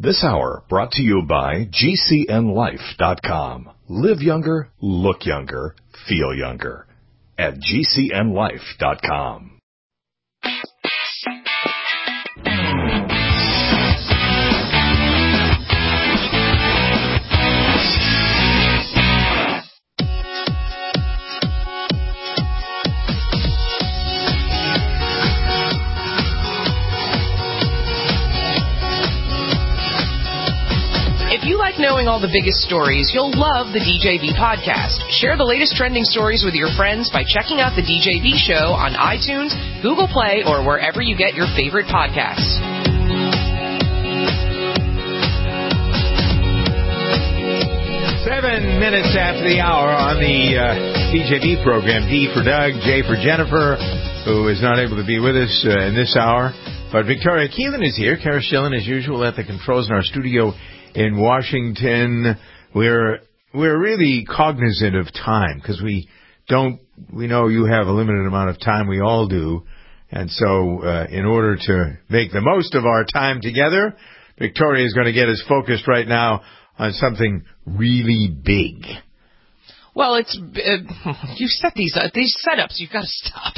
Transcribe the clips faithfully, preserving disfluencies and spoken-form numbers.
This hour brought to you by G C N life dot com. Live younger, look younger, feel younger at G C N life dot com. If you like knowing all the biggest stories, you'll love the D J V podcast. Share the latest trending stories with your friends by checking out the D J V show on iTunes, Google Play, or wherever you get your favorite podcasts. Seven minutes after the hour on the uh, D J V program. D for Doug, J for Jennifer, who is not able to be with us uh, in this hour. But Victoria Keelan is here. Kara Schillen, as usual, at the controls in our studio in Washington. We're we're really cognizant of time because we don't. We know you have a limited amount of time. We all do, and so uh, in order to make the most of our time together, Victoria is going to get us focused right now on something really big. Well, it's uh, you set these uh, these setups. You've got to stop.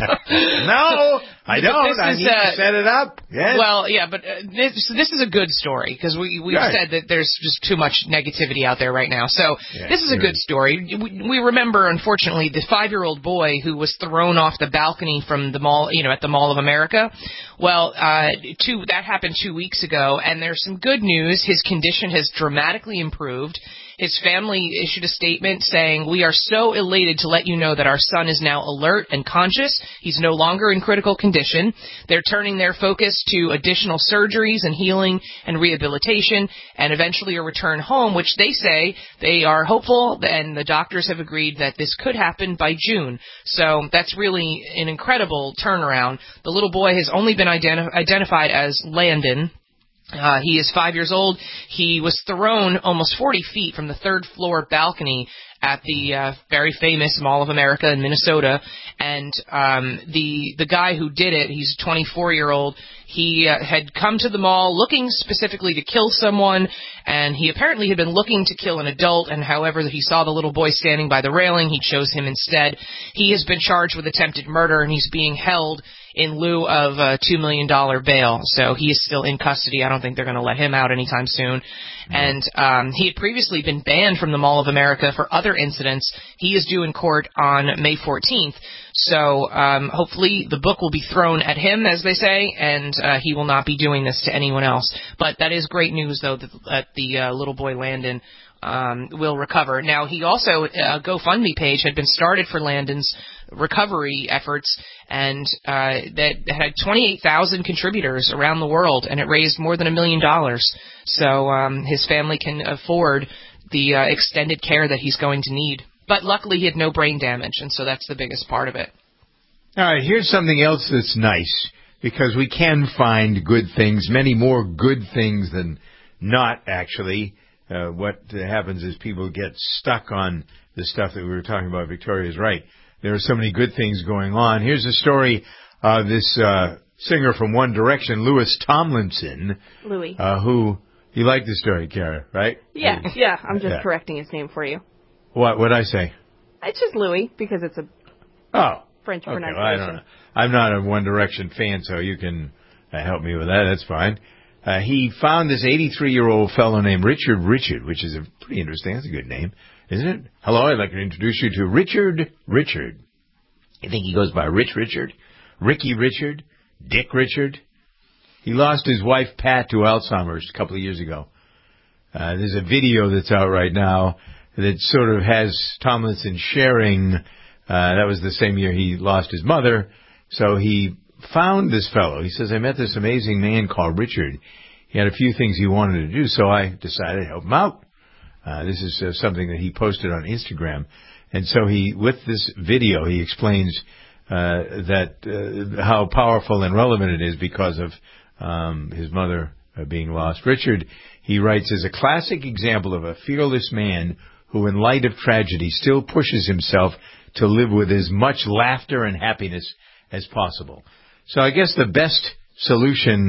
No, I don't. I is, need uh, to set it up. Yes. Well, yeah, but uh, this, this is a good story because we we've right. said that there's just too much negativity out there right now. So yeah, this is a good is. story. We, we remember, unfortunately, the five-year-old boy who was thrown off the balcony from the mall, you know, at the Mall of America. Well, uh, two that happened two weeks ago, and there's some good news. His condition has dramatically improved. His family issued a statement saying, "We are so elated to let you know that our son is now alert and conscious. He's no longer in critical condition. They're turning their focus to additional surgeries and healing and rehabilitation and eventually a return home," which they say they are hopeful, and the doctors have agreed that this could happen by June. So that's really an incredible turnaround. The little boy has only been identi- identified as Landon. Uh, he is five years old. He was thrown almost forty feet from the third floor balcony at the uh, very famous Mall of America in Minnesota. And um, the the guy who did it, he's a twenty-four-year-old. He uh, had come to the mall looking specifically to kill someone, and he apparently had been looking to kill an adult, and however he saw the little boy standing by the railing, he chose him instead. He has been charged with attempted murder, and he's being held in lieu of a two million dollars bail. So he is still in custody. I don't think they're going to let him out anytime soon. Mm-hmm. And um, he had previously been banned from the Mall of America for other incidents. He is due in court on May fourteenth. So um, hopefully the book will be thrown at him, as they say, and uh, he will not be doing this to anyone else. But that is great news, though, that, that the uh, little boy Landon um, will recover. Now, he also, a GoFundMe page had been started for Landon's recovery efforts, and uh, that had twenty-eight thousand contributors around the world, and it raised more than a million dollars. So um, his family can afford the uh, extended care that he's going to need. But luckily, he had no brain damage, and so that's the biggest part of it. All right, here's something else that's nice, because we can find good things, many more good things than not, actually. Uh, what happens is people get stuck on the stuff that we were talking about. Victoria's right. There are so many good things going on. Here's a story of this uh, singer from One Direction, Louis Tomlinson. Louis. Uh, who, you like the story, Kara, right? Yeah, Louis. yeah. I'm just yeah. correcting his name for you. What would I say? It's just Louis, because it's a oh, French okay, pronunciation. well, I don't know. I'm not a One Direction fan, so you can uh, help me with that. That's fine. Uh, he found this eighty-three-year-old fellow named Richard Richard, which is a pretty interesting. That's a good name, isn't it? Hello, I'd like to introduce you to Richard Richard. You think he goes by Rich Richard? Ricky Richard? Dick Richard? He lost his wife, Pat, to Alzheimer's a couple of years ago. Uh, there's a video that's out right now that sort of has Tomlinson sharing. Uh, that was the same year he lost his mother. So he found this fellow. He says, I met this amazing man called Richard. He had a few things he wanted to do, so I decided to help him out. Uh, this is uh, something that he posted on Instagram. And so he, with this video, he explains uh, that uh, how powerful and relevant it is because of um, his mother uh, being lost. Richard, he writes, is a classic example of a fearless man who, in light of tragedy, still pushes himself to live with as much laughter and happiness as possible. So I guess the best solution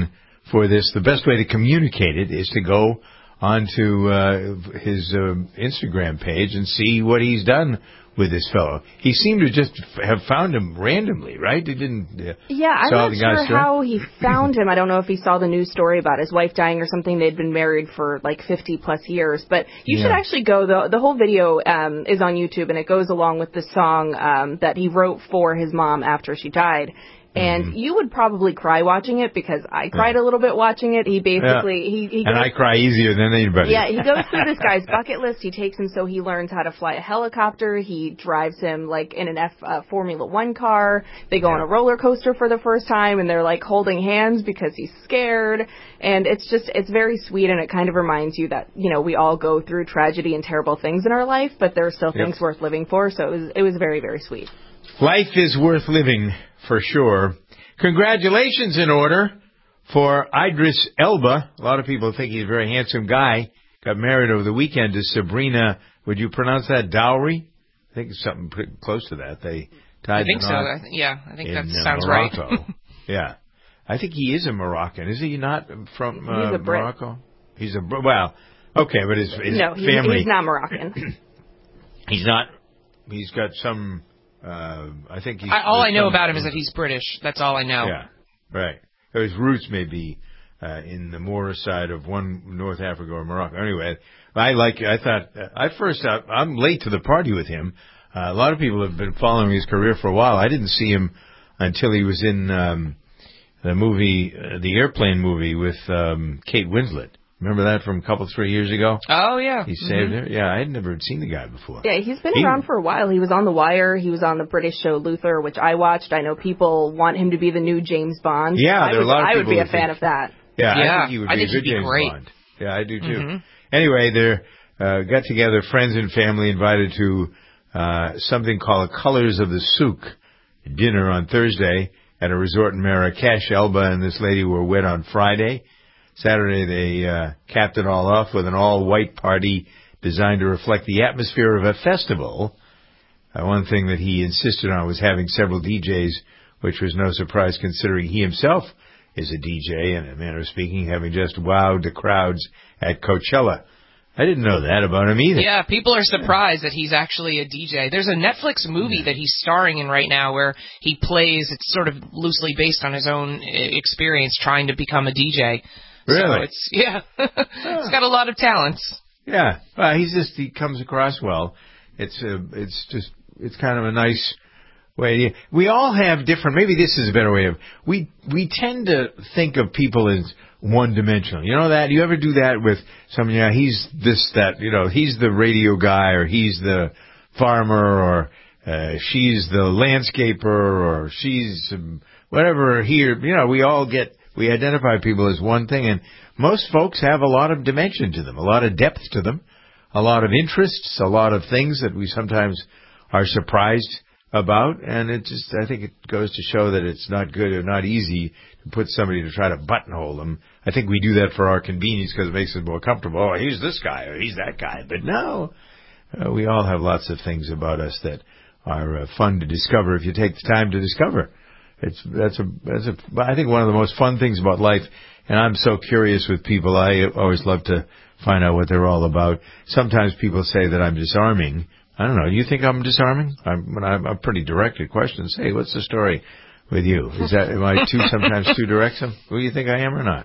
for this, the best way to communicate it is to go onto uh, his uh, Instagram page and see what he's done with this fellow. He seemed to just have found him randomly, right? He didn't. Uh, yeah, I'm not sure how he found him. I don't know if he saw the news story about his wife dying or something. They'd been married for like fifty plus years. But you yeah. should actually go. The the whole video um, is on YouTube, and it goes along with the song um, that he wrote for his mom after she died. And mm-hmm. you would probably cry watching it because I cried yeah. a little bit watching it. He basically yeah. he, he and goes, I cry easier than anybody. Yeah, he goes through this guy's bucket list. He takes him so he learns how to fly a helicopter. He drives him like in an F uh, Formula One car. They go yeah. on a roller coaster for the first time, and they're like holding hands because he's scared. And it's just it's very sweet, and it kind of reminds you that you know we all go through tragedy and terrible things in our life, but there are still yep. things worth living for. So it was it was very very sweet. Life is worth living for sure. Congratulations in order for Idris Elba. A lot of people think he's a very handsome guy. Got married over the weekend to Sabrina. Would you pronounce that Dowry? I think it's something pretty close to that. They tied I think the so. knot I th- yeah, I think that in, sounds uh, Morocco. right. Yeah. I think he is a Moroccan. Is he not from uh, he's a Brit. Morocco? He's a Brit. Well, okay, but his, his no, he's, family... he's not Moroccan. He's not... He's got some... Uh, I think he's... I, all I know some, about him is that he's British. That's all I know. Yeah, right. His roots may be uh, in the Moorish side of one North Africa or Morocco. Anyway, I like. I thought I first. Uh, I'm late to the party with him. Uh, a lot of people have been following his career for a while. I didn't see him until he was in um, the movie, uh, the airplane movie with um, Kate Winslet. Remember that from a couple, three years ago? Oh, yeah. He saved mm-hmm. her. Yeah, I had never seen the guy before. Yeah, he's been he, around for a while. He was on The Wire. He was on the British show Luther, which I watched. I know people want him to be the new James Bond. Yeah, I there are would, a lot of I people would be a who fan think, of that. Yeah, yeah, I think he would be I think a good he'd be James great. Bond. Yeah, I do too. Mm-hmm. Anyway, they uh, got together, friends and family invited to uh, something called Colors of the Souk dinner on Thursday at a resort in Marrakesh. Elba and this lady were wed on Friday. Saturday, they uh, capped it all off with an all-white party designed to reflect the atmosphere of a festival. Uh, one thing that he insisted on was having several D Js, which was no surprise considering he himself is a D J, in a manner of speaking, having just wowed the crowds at Coachella. I didn't know that about him either. Yeah, people are surprised that he's actually a D J. There's a Netflix movie that he's starring in right now where he plays, it's sort of loosely based on his own experience trying to become a D J. Really? So it's, yeah. He's got a lot of talents. Yeah. Well, he's just, he comes across well. It's a, it's just, it's kind of a nice way. We all have different, maybe this is a better way of, we, we tend to think of people as one-dimensional. You know that? You ever do that with someone, yeah, he's this, that, you know, he's the radio guy, or he's the farmer, or uh, she's the landscaper, or she's um, whatever here. You know, we all get, we identify people as one thing, and most folks have a lot of dimension to them, a lot of depth to them, a lot of interests, a lot of things that we sometimes are surprised about, and it just, I think it goes to show that it's not good or not easy to put somebody to try to buttonhole them. I think we do that for our convenience because it makes us more comfortable. Oh, he's this guy or he's that guy. But no, uh, we all have lots of things about us that are uh, fun to discover if you take the time to discover. It's that's a that's a I think one of the most fun things about life, and I'm so curious with people. I always love to find out what they're all about. Sometimes people say that I'm disarming. I don't know. Do you think I'm disarming? I'm I'm, I'm pretty direct at questions. Hey, what's the story with you? Is that am I too sometimes too direct? Some who do you think I am or not?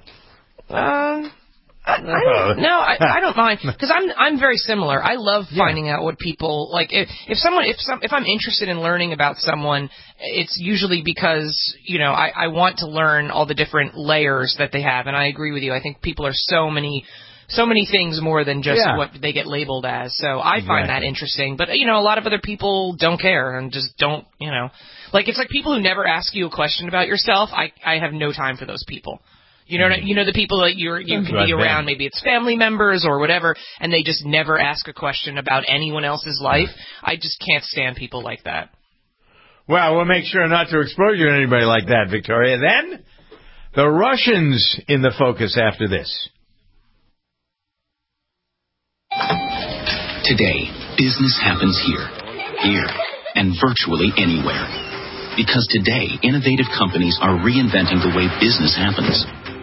Um. I, I don't, no, I, I don't mind because I'm I'm very similar. I love finding yeah. out what people like. If, if someone if some if I'm interested in learning about someone, it's usually because you know I, I want to learn all the different layers that they have. And I agree with you. I think people are so many so many things more than just yeah. what they get labeled as. So I exactly. find that interesting. But you know, a lot of other people don't care and just don't. You know, like it's like people who never ask you a question about yourself. I I have no time for those people. You know, you know the people that you're, you can be around, maybe it's family members or whatever, and they just never ask a question about anyone else's life. I just can't stand people like that. Well, we'll make sure not to expose you to anybody like that, Victoria. Then, the Russians in the focus after this. Today, business happens here, here, and virtually anywhere. Because today, innovative companies are reinventing the way business happens.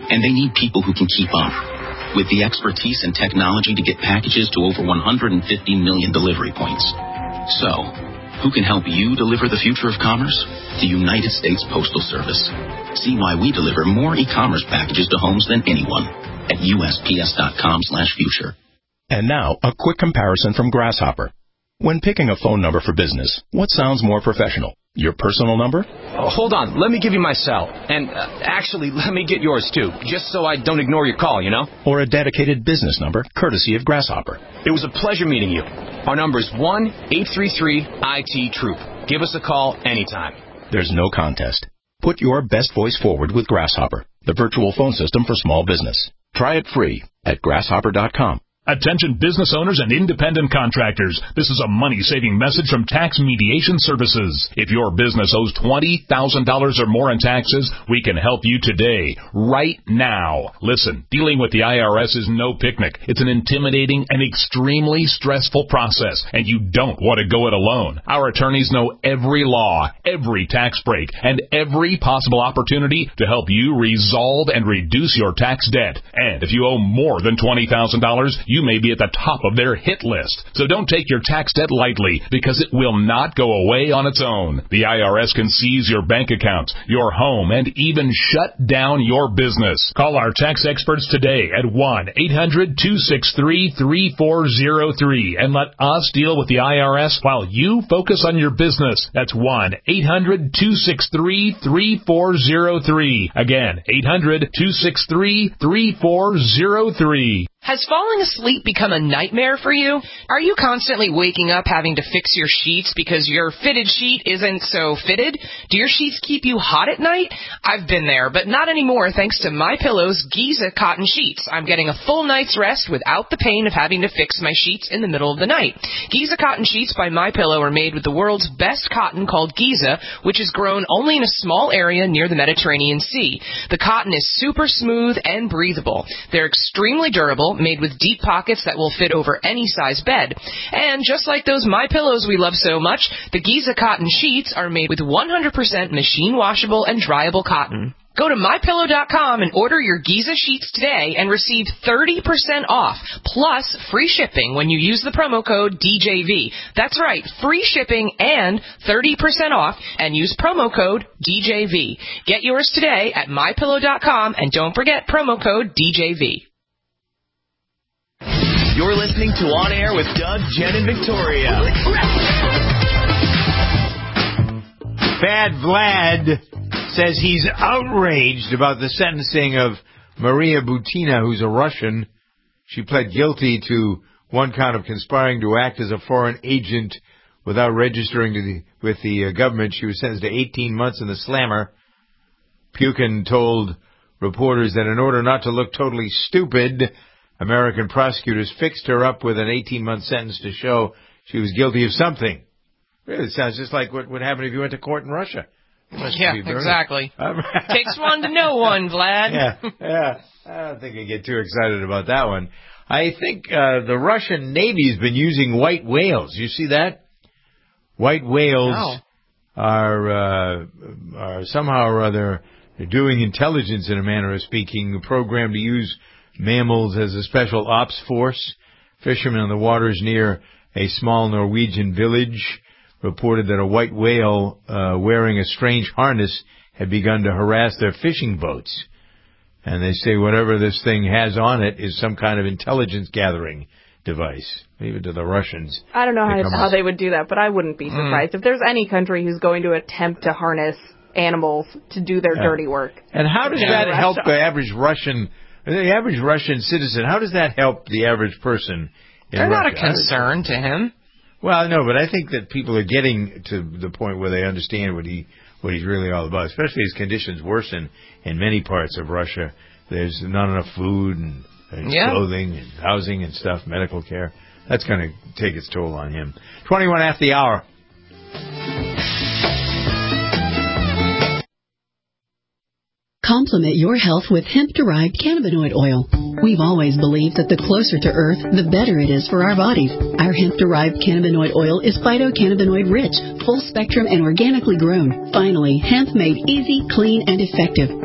And they need people who can keep up, with the expertise and technology to get packages to over one hundred fifty million delivery points. So, who can help you deliver the future of commerce? The United States Postal Service. See why we deliver more e-commerce packages to homes than anyone at U S P S dot com slash future. And now, a quick comparison from Grasshopper. When picking a phone number for business, what sounds more professional? Your personal number? Oh, hold on. Let me give you my cell. And uh, actually, let me get yours, too, just so I don't ignore your call, you know? Or a dedicated business number, courtesy of Grasshopper. It was a pleasure meeting you. Our number is one eight three three I T Troop. Give us a call anytime. There's no contest. Put your best voice forward with Grasshopper, the virtual phone system for small business. Try it free at grasshopper dot com. Attention business owners and independent contractors. This is a money-saving message from Tax Mediation Services. If your business owes twenty thousand dollars or more in taxes, we can help you today, right now. Listen, dealing with the I R S is no picnic. It's an intimidating and extremely stressful process, and you don't want to go it alone. Our attorneys know every law, every tax break, and every possible opportunity to help you resolve and reduce your tax debt. And if you owe more than twenty thousand dollars, you may be at the top of their hit list. So don't take your tax debt lightly, because it will not go away on its own. The I R S can seize your bank accounts, your home, and even shut down your business. Call our tax experts today at one eight hundred two six three three four zero three and let us deal with the I R S while you focus on your business. That's one eight hundred two six three three four zero three. Again, eight hundred two six three three four zero three. Has falling asleep become a nightmare for you? Are you constantly waking up having to fix your sheets because your fitted sheet isn't so fitted? Do your sheets keep you hot at night? I've been there, but not anymore thanks to MyPillow's Giza cotton sheets. I'm getting a full night's rest without the pain of having to fix my sheets in the middle of the night. Giza cotton sheets by MyPillow are made with the world's best cotton called Giza, which is grown only in a small area near the Mediterranean Sea. The cotton is super smooth and breathable. They're extremely durable, made with deep pockets that will fit over any size bed. And just like those MyPillows we love so much, the Giza cotton sheets are made with one hundred percent machine washable and dryable cotton. Go to my pillow dot com and order your Giza sheets today and receive thirty percent off, plus free shipping when you use the promo code D J V. That's right, free shipping and thirty percent off, and use promo code D J V. Get yours today at my pillow dot com, and don't forget promo code D J V. You're listening to On Air with Doug, Jen, and Victoria. Bad Vlad says he's outraged about the sentencing of Maria Butina, who's a Russian. She pled guilty to one count of conspiring to act as a foreign agent without registering to the, with the uh, government. She was sentenced to eighteen months in the slammer. Pukin told reporters that in order not to look totally stupid, American prosecutors fixed her up with an eighteen-month sentence to show she was guilty of something. Really, it sounds just like what would happen if you went to court in Russia. Yeah, exactly. Takes one to know one, Vlad. yeah, yeah. I don't think I get too excited about that one. I think uh, the Russian Navy's been using white whales. You see that? White whales oh. are uh, are somehow or other doing intelligence, in a manner of speaking, programmed to use mammals as a special ops force. Fishermen in the waters near a small Norwegian village reported that a white whale uh, wearing a strange harness had begun to harass their fishing boats. And they say whatever this thing has on it is some kind of intelligence gathering device. Leave it to the Russians. I don't know they how, how they would do that, but I wouldn't be surprised. Mm. If there's any country who's going to attempt to harness animals to do their yeah. dirty work. And how does that help the average Russian, the average Russian citizen? How does that help the average person in They're Russia? not a concern to him. Well, no, but I think that people are getting to the point where they understand what he what he's really all about, especially as conditions worsen in many parts of Russia. There's not enough food and, and yeah. clothing and housing and stuff, medical care. That's going to take its toll on him. twenty-one after the hour. Complement your health with hemp-derived cannabinoid oil. We've always believed that the closer to Earth, the better it is for our bodies. Our hemp-derived cannabinoid oil is phytocannabinoid-rich, full-spectrum, and organically grown. Finally, hemp made easy, clean, and effective.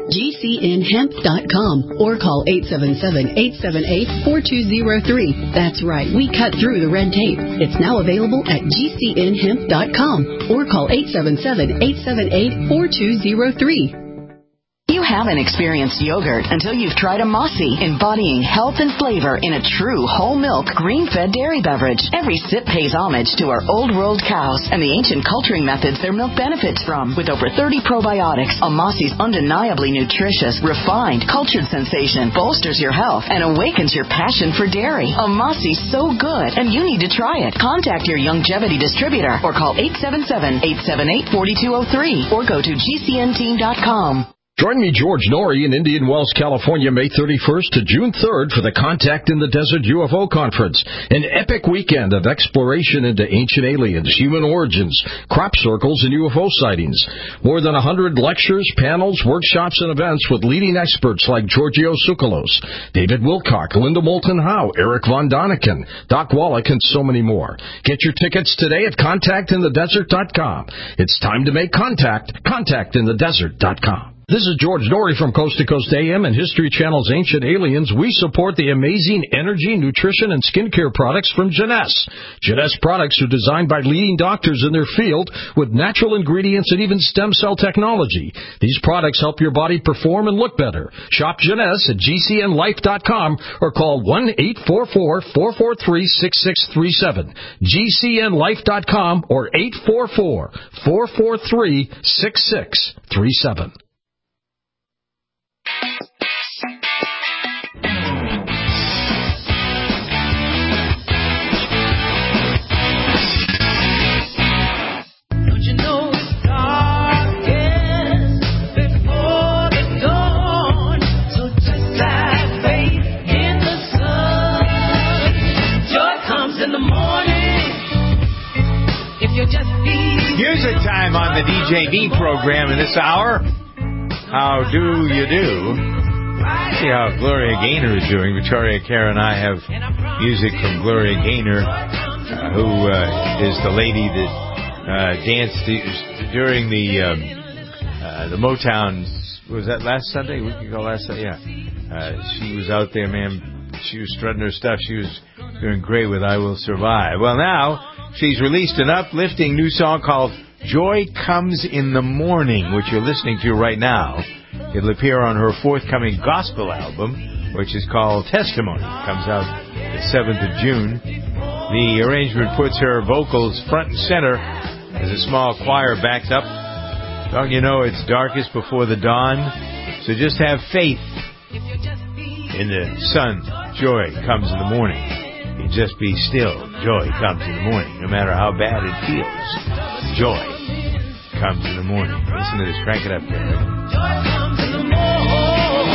G C N hemp dot com or call eight seven seven, eight seven eight, four two zero three. That's right, we cut through the red tape. It's now available at G C N hemp dot com or call eight seven seven, eight seven eight, four two zero three. You haven't experienced yogurt until you've tried a Mossy, embodying health and flavor in a true whole milk, green-fed dairy beverage. Every sip pays homage to our old world cows and the ancient culturing methods their milk benefits from. With over thirty probiotics, a Mossy's undeniably nutritious, refined, cultured sensation bolsters your health and awakens your passion for dairy. A Mossy's so good, and you need to try it. Contact your Youngevity distributor or call eight seven seven, eight seven eight, four two zero three or go to G C N team dot com. Join me, George Norrie, in Indian Wells, California, May thirty-first to June third for the Contact in the Desert U F O Conference, an epic weekend of exploration into ancient aliens, human origins, crop circles, and U F O sightings. More than one hundred lectures, panels, workshops, and events with leading experts like Giorgio Tsoukalos, David Wilcock, Linda Moulton Howe, Eric Von Daniken, Doc Wallach, and so many more. Get your tickets today at contact in the desert dot com. It's time to make contact. contact in the desert dot com. This is George Norrie from Coast to Coast A M and History Channel's Ancient Aliens. We support the amazing energy, nutrition, and skincare products from Jeunesse. Jeunesse products are designed by leading doctors in their field with natural ingredients and even stem cell technology. These products help your body perform and look better. Shop Jeunesse at G C N life dot com or call one eight four four, four four three, six six three seven. G C N life dot com or eight four four, four four three, six six three seven. Music time on the D J D program in this hour. How do you do? See how Gloria Gaynor is doing. Victoria Kerr and I have music from Gloria Gaynor, uh, who uh, is the lady that uh, danced during the um, uh, the Motown. Was that last Sunday? We could go last Sunday. Yeah, uh, she was out there, man. She was strutting her stuff. She was doing great with "I Will Survive." Well, now she's released an uplifting new song called Joy Comes in the Morning, which you're listening to right now. It'll appear on her forthcoming gospel album, which is called Testimony. It comes out the seventh of June. The arrangement puts her vocals front and center as a small choir backs up. Don't you know it's darkest before the dawn? So just have faith in the sun. Joy comes in the morning. You just be still. Joy comes in the morning, no matter how bad it feels. Joy comes in the morning. Listen to this. Crank it up there. Joy comes in the morning.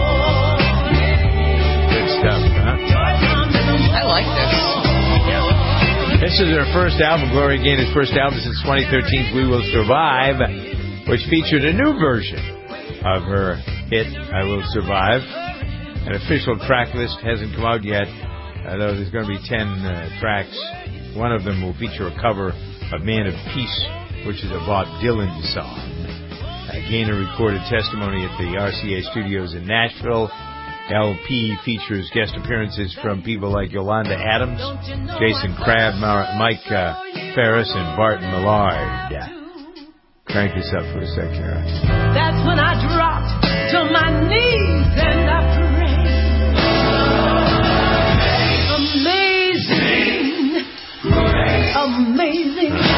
Good stuff, huh? I like this. This is her first album, Gloria Gaynor's first album since twenty thirteen's We Will Survive, which featured a new version of her hit, I Will Survive. An official track list hasn't come out yet, although there's going to be ten uh, tracks. One of them will feature a cover of Man of Peace, which is a Bob Dylan song. Uh, Gaynor recorded Testimony at the R C A Studios in Nashville. L P features guest appearances from people like Yolanda Adams, Jason Crabb, Mike uh, Ferris, and Barton Millard. Crank this up for a sec, Kara. That's when I dropped to my knees and I prayed. Amazing. Amazing.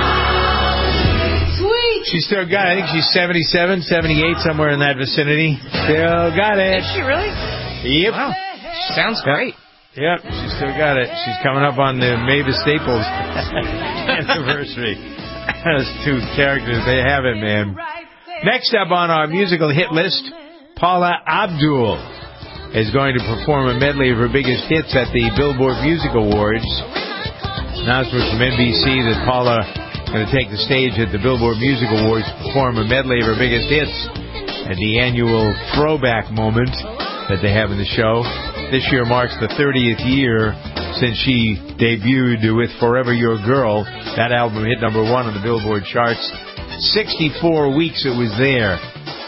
Sweet. She's still got it. I think she's seventy-seven, seventy-eight, somewhere in that vicinity. Still got it. Is she really? Yep. Wow. She sounds great. Yep, she's still got it. She's coming up on the Mavis Staples anniversary. Those two characters, they have it, man. Next up on our musical hit list, Paula Abdul is going to perform a medley of her biggest hits at the Billboard Music Awards. Announcement from N B C that Paula is going to take the stage at the Billboard Music Awards to perform a medley of her biggest hits at the annual throwback moment that they have in the show. This year marks the thirtieth year since she debuted with Forever Your Girl. That album hit number one on the Billboard charts. sixty-four weeks it was there.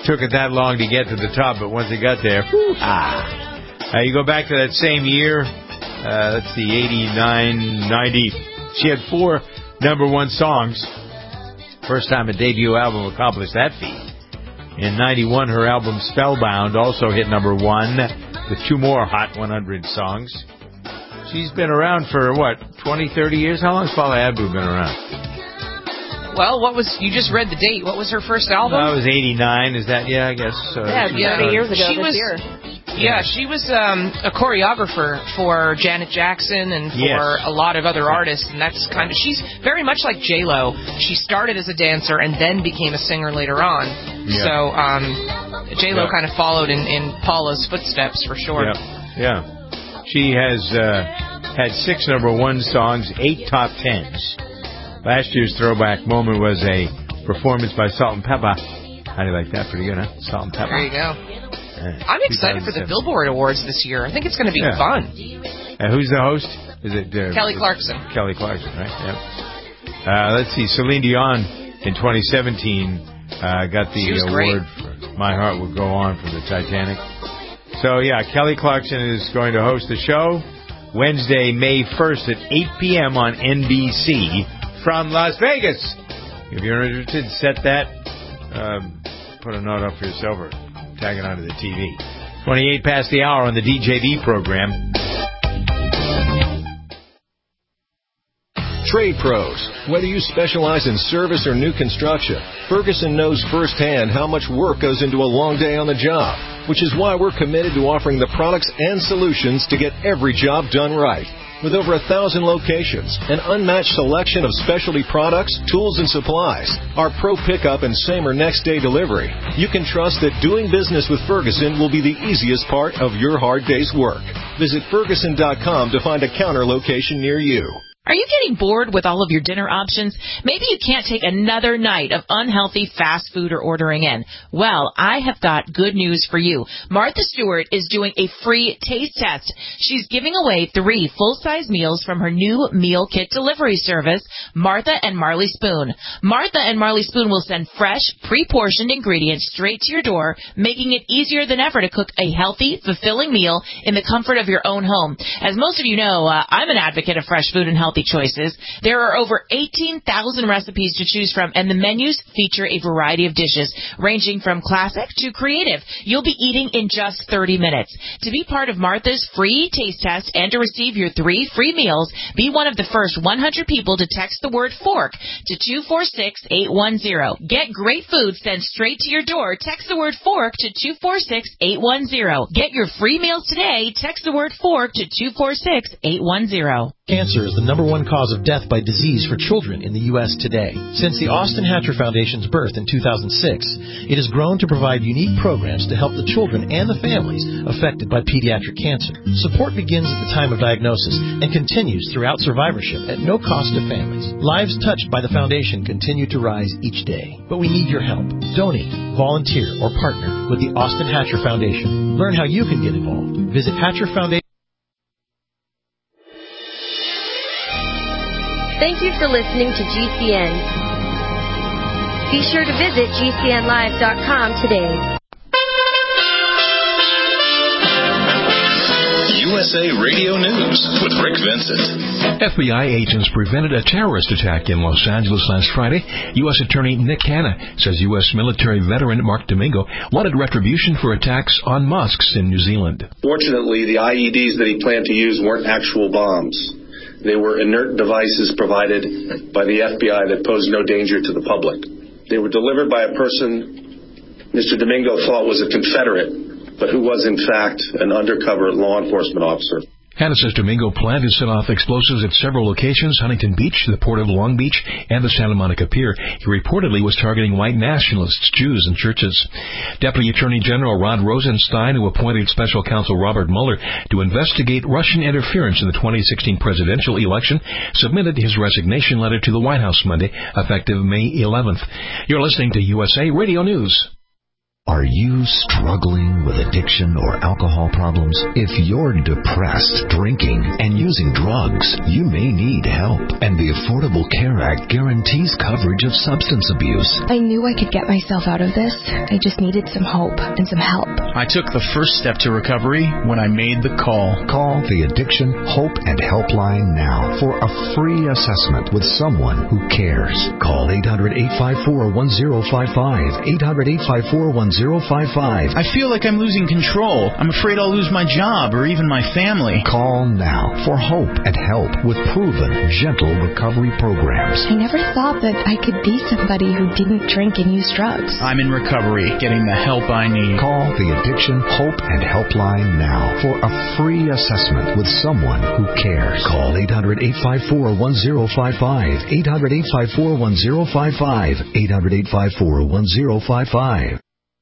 took it that long to get to the top, but once it got there, whew, ah. Uh, you go back to that same year, uh, let's see, eighty-nine, ninety. She had four number one songs. First time a debut album accomplished that feat. In ninety-one, her album Spellbound also hit number one with two more Hot one hundred songs. She's been around for, what, twenty, thirty years? How long has Paula Abdul been around? Well, what was, you just read the date. What was her first album? That was eighty-nine. Is that, yeah, I guess. Uh, yeah, yeah, thirty years ago she this was, year. Yeah, she was um, a choreographer for Janet Jackson and for Yes. a lot of other artists, and that's kind of, she's very much like J-Lo. She started as a dancer and then became a singer later on. Yeah. So um, J-Lo Yeah. kind of followed in, in Paula's footsteps for sure. Yeah, yeah. She has uh, had six number one songs, eight top tens. Last year's throwback moment was a performance by Salt and Pepper. How do you like that? Pretty good, huh? Salt and Pepper. There you go. Yeah. I'm excited for the Billboard Awards this year. I think it's going to be Yeah. fun. Uh, who's the host? Is it uh, Kelly Clarkson. Kelly Clarkson, right? Yeah. Uh, let's see. Celine Dion in twenty seventeen uh, got the She was award great. for My Heart Will Go On from the Titanic. So, yeah, Kelly Clarkson is going to host the show Wednesday, May first at eight p.m. on N B C from Las Vegas. If you're interested, set that. Um, put a note up for yourself or tag it onto the T V. twenty-eight past the hour on the D J V program. Trade pros. Whether you specialize in service or new construction, Ferguson knows firsthand how much work goes into a long day on the job, which is why we're committed to offering the products and solutions to get every job done right. With over a thousand locations, an unmatched selection of specialty products, tools, and supplies, our pro pickup and same or next day delivery, you can trust that doing business with Ferguson will be the easiest part of your hard day's work. Visit Ferguson dot com to find a counter location near you. Are you getting bored with all of your dinner options? Maybe you can't take another night of unhealthy fast food or ordering in. Well, I have got good news for you. Martha Stewart is doing a free taste test. She's giving away three full-size meals from her new meal kit delivery service, Martha and Marley Spoon. Martha and Marley Spoon will send fresh, pre-portioned ingredients straight to your door, making it easier than ever to cook a healthy, fulfilling meal in the comfort of your own home. As most of you know, uh, I'm an advocate of fresh food and healthy choices. There are over eighteen thousand recipes to choose from, and the menus feature a variety of dishes, ranging from classic to creative. You'll be eating in just thirty minutes. To be part of Martha's free taste test and to receive your three free meals, be one of the first one hundred people to text the word fork to two four six, eight one zero. Get great food sent straight to your door. Text the word fork to two four six, eight one zero. Get your free meals today. Text the word fork to two four six, eight one zero. Cancer is the number one cause of death by disease for children in the U S today. Since the Austin Hatcher Foundation's birth in two thousand six, it has grown to provide unique programs to help the children and the families affected by pediatric cancer. Support begins at the time of diagnosis and continues throughout survivorship at no cost to families. Lives touched by the foundation continue to rise each day. But we need your help. Donate, volunteer, or partner with the Austin Hatcher Foundation. Learn how you can get involved. Visit Hatcher Foundation. Thank you for listening to G C N. Be sure to visit G C N live dot com today. U S A Radio News with Rick Vincent. F B I agents prevented a terrorist attack in Los Angeles last Friday. U S Attorney Nick Hanna says U S military veteran Mark Domingo wanted retribution for attacks on mosques in New Zealand. Fortunately, the I E Ds that he planned to use weren't actual bombs. They were inert devices provided by the F B I that posed no danger to the public. They were delivered by a person Mister Domingo thought was a Confederate, but who was in fact an undercover law enforcement officer. Hanna says Domingo planned to set off explosives at several locations, Huntington Beach, the Port of Long Beach, and the Santa Monica Pier. He reportedly was targeting white nationalists, Jews, and churches. Deputy Attorney General Rod Rosenstein, who appointed Special Counsel Robert Mueller to investigate Russian interference in the twenty sixteen presidential election, submitted his resignation letter to the White House Monday, effective May eleventh. You're listening to U S A Radio News. Are you struggling with addiction or alcohol problems? If you're depressed, drinking, and you using drugs, you may need help. And the Affordable Care Act guarantees coverage of substance abuse. I knew I could get myself out of this. I just needed some hope and some help. I took the first step to recovery when I made the call. Call the Addiction Hope and Helpline now for a free assessment with someone who cares. Call eight hundred, eight five four, one zero five five. eight hundred, eight five four, one zero five five. I feel like I'm losing control. I'm afraid I'll lose my job or even my family. Call now for hope and help with proven, gentle recovery programs. I never thought that I could be somebody who didn't drink and use drugs. I'm in recovery, getting the help I need. Call the Addiction Hope and Helpline now for a free assessment with someone who cares. Call eight hundred, eight five four, one zero five five. eight hundred, eight five four, one zero five five. eight hundred, eight five four, one zero five five.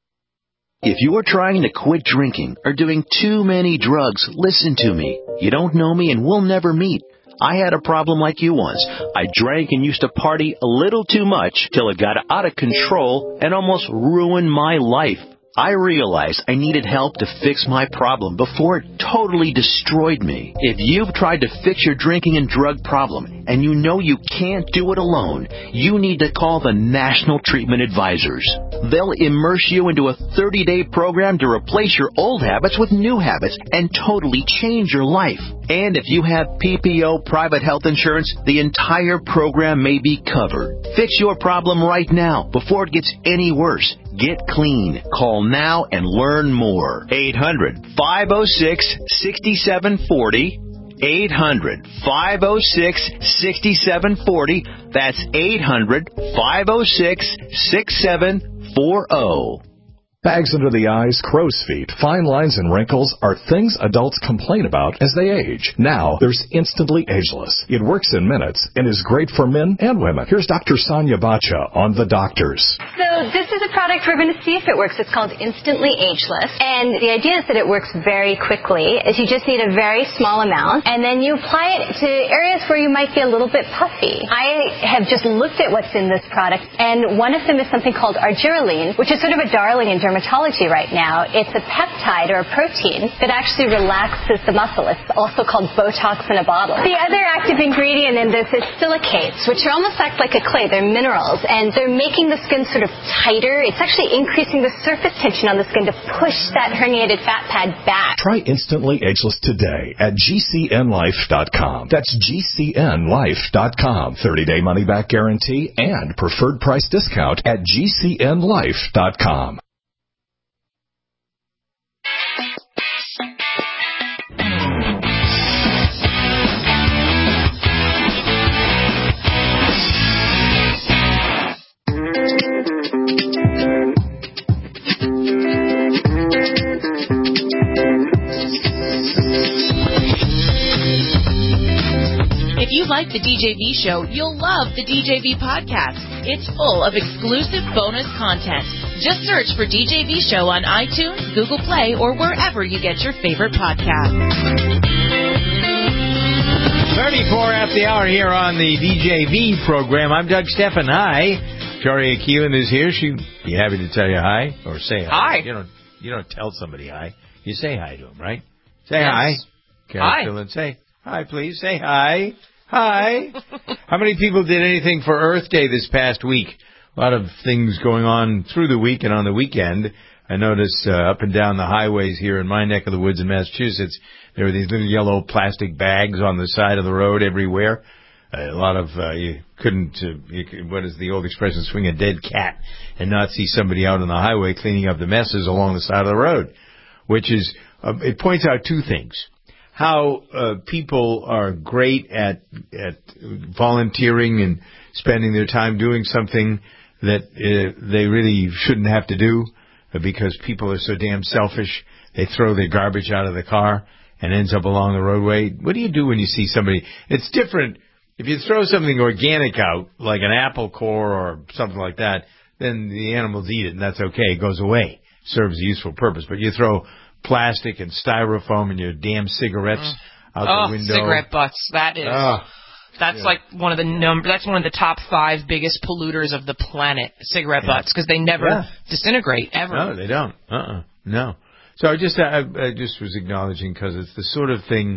If you're trying to quit drinking or doing too many drugs, listen to me. You don't know me and we'll never meet. I had a problem like you once. I drank and used to party a little too much till it got out of control and almost ruined my life. I realized I needed help to fix my problem before it totally destroyed me. If you've tried to fix your drinking and drug problem and you know you can't do it alone, you need to call the National Treatment Advisors. They'll immerse you into a thirty-day program to replace your old habits with new habits and totally change your life. And if you have P P O private health insurance, the entire program may be covered. Fix your problem right now before it gets any worse. Get clean. Call now and learn more. eight hundred, five oh six, six seven four oh. eight hundred, five oh six, six seven four oh. That's eight hundred, five oh six, six seven four oh. Bags under the eyes, crow's feet, fine lines, and wrinkles are things adults complain about as they age. Now, there's Instantly Ageless. It works in minutes and is great for men and women. Here's Doctor Sonia Bacha on The Doctors. So this is a product we're going to see if it works. It's called Instantly Ageless. And the idea is that it works very quickly. Is you just need a very small amount, and then you apply it to areas where you might be a little bit puffy. I have just looked at what's in this product, and one of them is something called argireline, which is sort of a darling in dermatology right now. It's a peptide or a protein that actually relaxes the muscle. It's also called Botox in a bottle. The other active ingredient in this is silicates, which are almost act like a clay. They're minerals, and they're making the skin sort of tighter. It's actually increasing the surface tension on the skin to push that herniated fat pad back. Try Instantly Ageless today at G C N life dot com. That's G C N life dot com. thirty-day money-back guarantee and preferred price discount at G C N life dot com. If you like the D J V show, you'll love the D J V podcast. It's full of exclusive bonus content. Just search for D J V show on iTunes, Google Play, or wherever you get your favorite podcasts. thirty-four after the hour here on the D J V program. I'm Doug Steffen. Hi. Victoria Keelan is here. She'd be happy to tell you hi or say hi. Hi. You don't, you don't tell somebody hi. You say hi to them, right? Say Yes. hi. Okay, Hi. Keelan, say hi, please. Say hi. Hi. How many people did anything for Earth Day this past week? A lot of things going on through the week and on the weekend. I noticed uh, up and down the highways here in my neck of the woods in Massachusetts, there were these little yellow plastic bags on the side of the road everywhere. Uh, a lot of, uh, you couldn't, uh, you could, what is the old expression, swing a dead cat and not see somebody out on the highway cleaning up the messes along the side of the road, which is, uh, it points out two things. How uh, people are great at at volunteering and spending their time doing something that uh, they really shouldn't have to do uh, because people are so damn selfish. They throw their garbage out of the car and ends up along the roadway. What do you do when you see somebody? It's different. If you throw something organic out, like an apple core or something like that, then the animals eat it, and that's okay. It goes away. Serves a useful purpose. But you throw plastic and styrofoam and your damn cigarettes Mm. out oh, the window. cigarette butts. That is. Oh, that's yeah. like one of the number. That's one of the top five biggest polluters of the planet. Cigarette Yeah. butts, because they never Yeah. disintegrate ever. No, they don't. Uh-uh. No. So I just I, I just was acknowledging because it's the sort of thing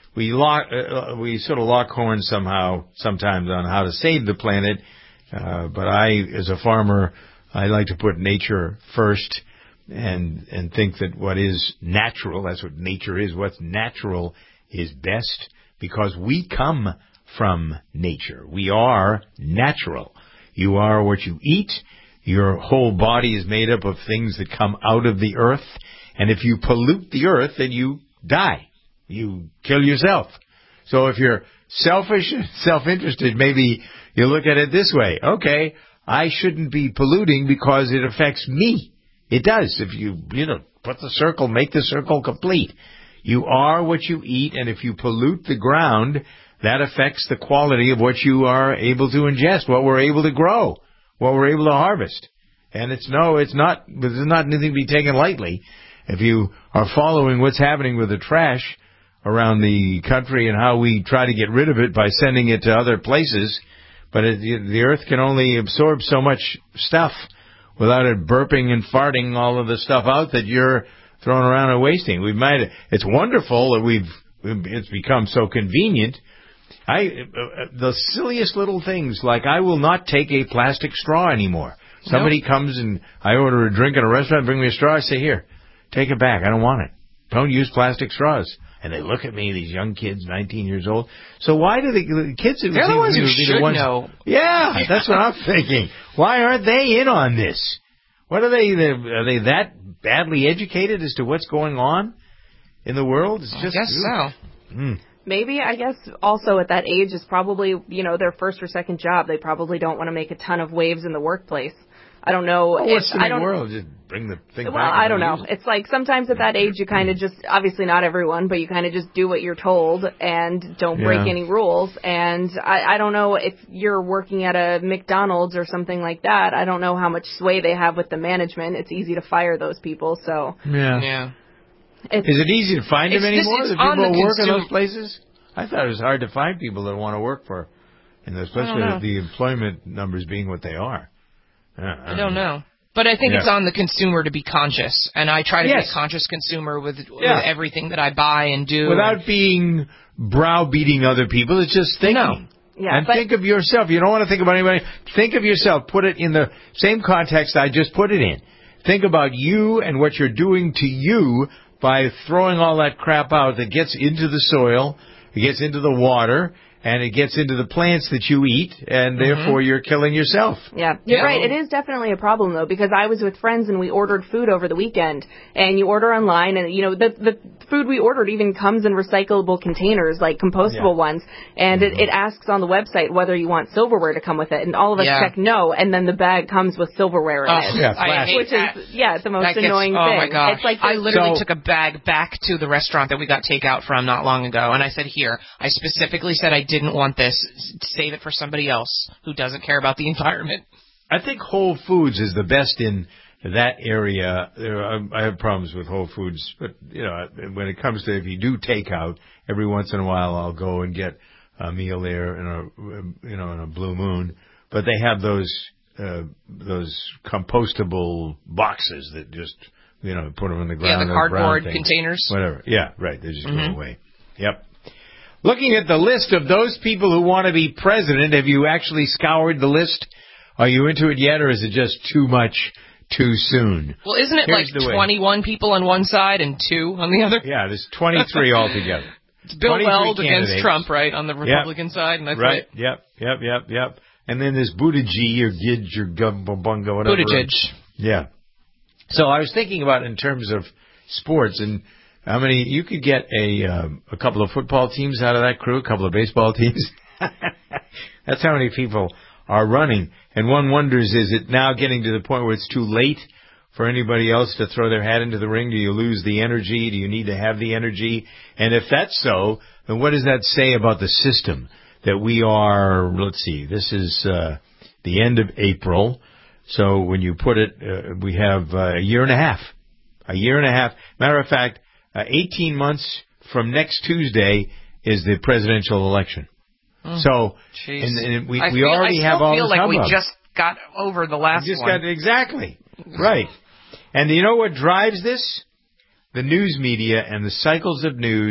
we lock, uh, we sort of lock horns somehow, sometimes on how to save the planet. Uh, but I, as a farmer, I like to put nature first and, and think that what is natural, that's what nature is, what's natural is best because we come from nature. We are natural. You are what you eat. Your whole body is made up of things that come out of the earth. And if you pollute the earth, then you die. You kill yourself. So if you're selfish, self-interested, maybe you look at it this way. Okay, I shouldn't be polluting because it affects me. It does. If you, you know, put the circle, make the circle complete. You are what you eat, and if you pollute the ground, that affects the quality of what you are able to ingest, what we're able to grow, what we're able to harvest. And it's no, it's not, this is not anything to be taken lightly. If you are following what's happening with the trash around the country and how we try to get rid of it by sending it to other places, but it, the earth can only absorb so much stuff without it burping and farting all of the stuff out that you're throwing around and wasting. We might, it's wonderful that we've, it's become so convenient. I, uh, the silliest little things, like I will not take a plastic straw anymore. Somebody nope. comes and I order a drink at a restaurant, bring me a straw, I say, here, take it back. I don't want it. Don't use plastic straws. And they look at me, these young kids, nineteen years old. So why do the, the kids... They're the ones who should the ones, know. Yeah, yeah, that's what I'm thinking. Why aren't they in on this? What are they... Are they that badly educated as to what's going on in the world? It's just, I guess so. Mm. Maybe, I guess, also at that age is probably, you know, their first or second job. They probably don't want to make a ton of waves in the workplace. I don't know. Well, what's if, the I don't, world? Just bring the thing well, back. I don't know. It. It's like sometimes at that age you kind of just, obviously not everyone, but you kind of just do what you're told and don't yeah. break any rules. And I, I don't know if you're working at a McDonald's or something like that. I don't know how much sway they have with the management. It's easy to fire those people. So yeah. yeah. It's, Is it easy to find them anymore? This, the people the who work consum- in those places? I thought it was hard to find people that want to work for in those places, the employment numbers being what they are. Yeah, I, don't I don't know. know. But I think yeah. it's on the consumer to be conscious, and I try to yes. be a conscious consumer with, yeah. with everything that I buy and do. Without being browbeating other people, it's just thinking. No. Yeah, and think of yourself. You don't want to think about anybody. Think of yourself. Put it in the same context I just put it in. Think about you and what you're doing to you by throwing all that crap out that gets into the soil, it gets into the water, and it gets into the plants that you eat, and mm-hmm. therefore you're killing yourself. Yeah, you're yeah. right. It is definitely a problem, though, because I was with friends and we ordered food over the weekend, and you order online, and, you know, the the food we ordered even comes in recyclable containers, like compostable yeah. ones, and mm-hmm. it, it asks on the website whether you want silverware to come with it, and all of us yeah. check no, and then the bag comes with silverware in oh, it. Yeah, I hate which that. is, yeah, the most that gets, annoying oh thing. Oh, my gosh. It's like I literally so, took a bag back to the restaurant that we got takeout from not long ago, and I said, here, I specifically said I didn't want this. Save it for somebody else who doesn't care about the environment. I think Whole Foods is the best in that area. There are, I have problems with Whole Foods, but you know, when it comes to if you do takeout, every once in a while I'll go and get a meal there in a you know in a blue moon. But they have those uh, those compostable boxes that just you know put them in the ground. Yeah, the cardboard containers. Whatever. Yeah, right. They just mm-hmm. go away. Yep. Looking at the list of those people who want to be president, have you actually scoured the list? Are you into it yet, or is it just too much too soon? Well, isn't it Here's like twenty-one people on one side and two on the other? Yeah, there's twenty-three altogether. It's Bill Weld candidates. against Trump, right, on the Republican yep. side, and that's right. it. Yep, yep, yep, yep. And then there's Buttigieg or Gidge or Gumbunga, whatever. Buttigieg. Yeah. So I was thinking about in terms of sports and how many you could get a um, a couple of football teams out of that crew, a couple of baseball teams. That's how many people are running. And one wonders, is it now getting to the point where it's too late for anybody else to throw their hat into the ring? Do you lose the energy? Do you need to have the energy? And if that's so, then what does that say about the system that we are, let's see, this is uh, the end of April. So when you put it, uh, we have uh, a year and a half. A year and a half. Matter of fact, Uh, eighteen months from next Tuesday is the presidential election. Mm. So, and, and we, we feel, already have all the this like hubbub. we just got over the last we just one. Got, exactly. Right. And you know what drives this? The news media and the cycles of news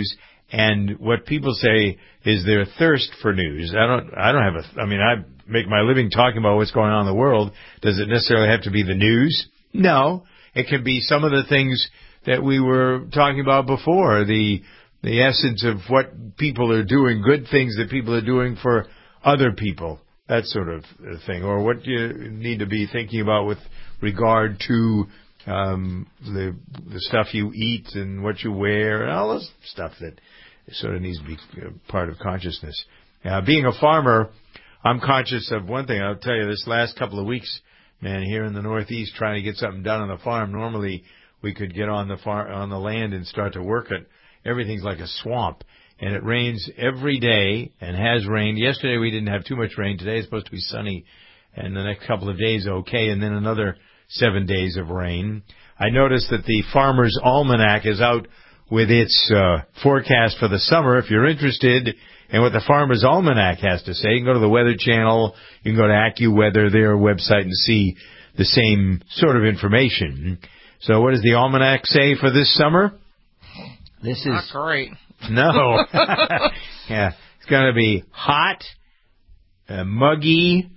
And what people say is their thirst for news. I don't, I don't have a, I mean, I make my living talking about what's going on in the world. Does it necessarily have to be the news? No. It can be some of the things that we were talking about before, the, the essence of what people are doing, good things that people are doing for other people, that sort of thing, or what you need to be thinking about with regard to um, the the stuff you eat and what you wear and all this stuff that sort of needs to be part of consciousness. Uh, being a farmer, I'm conscious of one thing. I'll tell you, this last couple of weeks, man, here in the Northeast, trying to get something done on the farm. Normally, we could get on the far on the land and start to work it. Everything's like a swamp, and it rains every day and has rained. Yesterday we didn't have too much rain. Today it's supposed to be sunny, and the next couple of days okay, and then another seven days of rain. I noticed that the Farmer's Almanac is out with its uh, forecast for the summer. If you're interested in what the Farmer's Almanac has to say, you can go to the Weather Channel, you can go to AccuWeather, their website, and see the same sort of information. So what does the Almanac say for this summer? This is not great. No. Yeah, it's going to be hot, uh, muggy,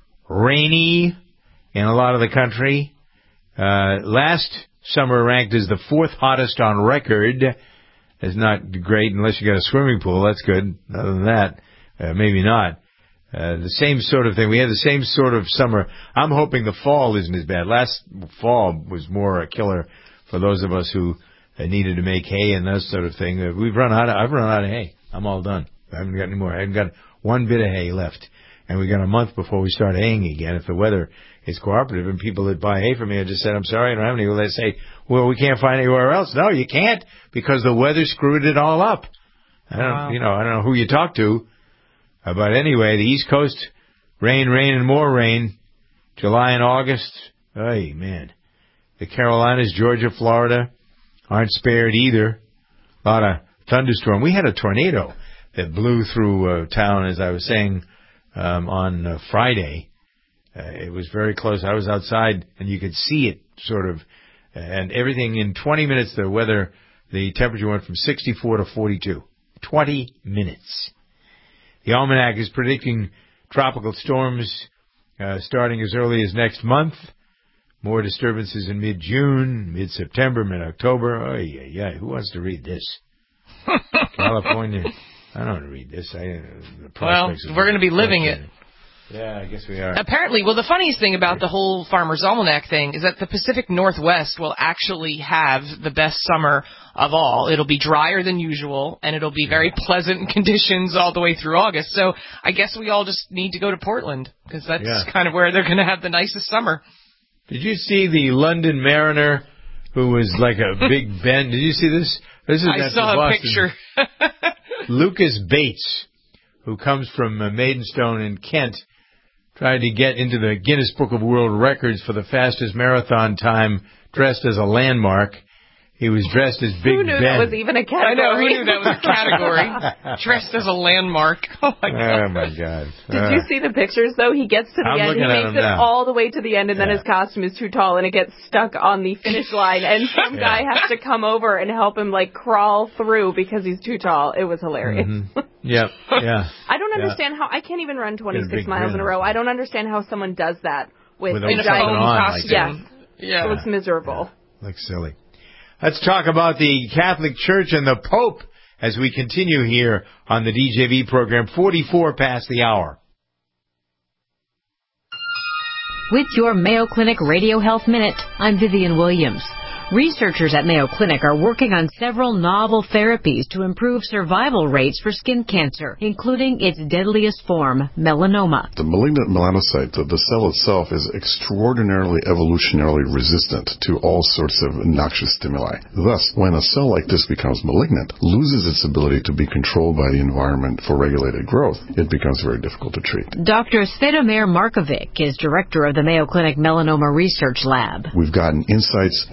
rainy in a lot of the country. Uh, last summer ranked as the fourth hottest on record. It's not great unless you got a swimming pool. That's good. Other than that, uh, maybe not. Uh, the same sort of thing. We had the same sort of summer. I'm hoping the fall isn't as bad. Last fall was more a killer for those of us who uh, needed to make hay and that sort of thing. Uh, we've run out of, I've run out of hay. I'm all done. I haven't got any more. I haven't got one bit of hay left. And we got a month before we start haying again. If the weather is cooperative, and people that buy hay from me, I just said, I'm sorry, I don't have any. Well, they say, well, we can't find anywhere else. No, you can't, because the weather screwed it all up. I don't, wow. you know, I don't know who you talk to. Uh, but anyway, the East Coast, rain, rain, and more rain. July and August, hey, man. The Carolinas, Georgia, Florida aren't spared either. A lot of thunderstorm. We had a tornado that blew through uh, town, as I was saying, um, on uh, Friday. Uh, it was very close. I was outside, and you could see it sort of, and everything in twenty minutes, the weather, the temperature went from sixty-four to forty-two. twenty minutes. The Almanac is predicting tropical storms uh, starting as early as next month. More disturbances in mid-June, mid-September, mid-October. Oh, yeah, yeah. Who wants to read this? California. I don't want to read this. I, uh, the well, we're going to be living it. Yeah, I guess we are. Apparently, well, the funniest thing about the whole Farmer's Almanac thing is that the Pacific Northwest will actually have the best summer of all. It'll be drier than usual, and it'll be very pleasant conditions all the way through August. So I guess we all just need to go to Portland, because that's yeah. kind of where they're going to have the nicest summer. Did you see the London Mariner, who was like a Big Ben? Did you see this? This is I saw a picture. Lucas Bates, who comes from uh, Maidstone in Kent, tried to get into the Guinness Book of World Records for the fastest marathon time dressed as a landmark. He was dressed as Big Ben. Who knew Ben. that was even a category? I know, who knew that was a category? Dressed as a landmark. Oh, my God. Oh, my God. Did uh, you see the pictures, though? He gets to the I'm end. He makes it now. all the way to the end, and yeah. then his costume is too tall, and it gets stuck on the finish line, and some yeah. guy has to come over and help him, like, crawl through because he's too tall. It was hilarious. Mm-hmm. Yep, yeah. I don't understand yeah. how... I can't even run twenty-six miles in a row. I don't understand how someone does that with, with a, a giant costume. Yes. Yeah. So it's miserable. Yeah. Looks silly. Let's talk about the Catholic Church and the Pope as we continue here on the D J V program, forty-four past the hour. With your Mayo Clinic Radio Health Minute, I'm Vivian Williams. Researchers at Mayo Clinic are working on several novel therapies to improve survival rates for skin cancer, including its deadliest form, melanoma. The malignant melanocyte, the, the cell itself, is extraordinarily evolutionarily resistant to all sorts of noxious stimuli. Thus, when a cell like this becomes malignant, loses its ability to be controlled by the environment for regulated growth, it becomes very difficult to treat. Doctor Svetomir Markovic is director of the Mayo Clinic Melanoma Research Lab. We've gotten insights as to how